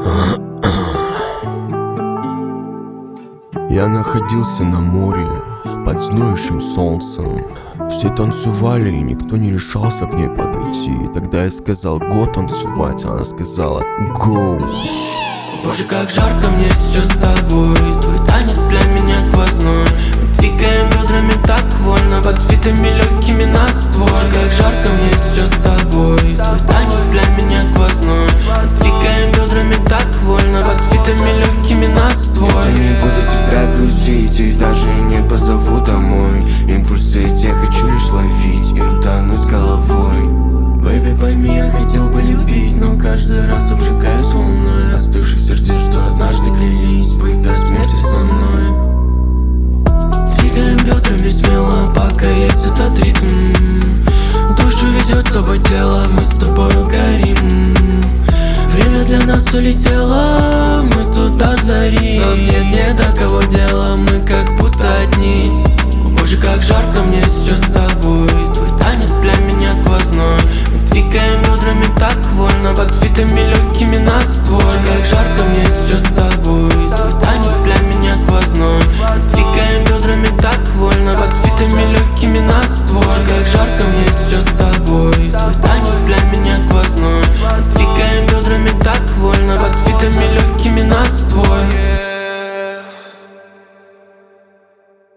Я находился на море под зноющим солнцем. Все танцевали, и никто не решался к ней подойти. Тогда я сказал: го танцевать, она сказала: go. Боже, как жарко мне сейчас с тобой. Твой танец для меня сквозной. Мы двигаем бедрами так вольно, под витыми легкими нас двое. Боже, как жарко мне сейчас с тобой. Твой танец для меня сквозной. Мы двигаем бедрами так вольно, под витыми легкими нас двое. Я не буду тебя грузить и даже не позову домой. Импульсы эти я хочу лишь ловить и утонуть головой. Бэйби, пойми, я хотел бы любить, но каждый раз обжигаюсь волной остывших сердец, что однажды клялись быть до смерти со мной. Двигаем бедрами смело, пока есть этот ритм. Душу ведет с собой тело, мы с тобою горим. Время для нас улетело, мы туда зари. Нам нет ни до кого дела, мы как будто одни. Боже, как жарко мне сейчас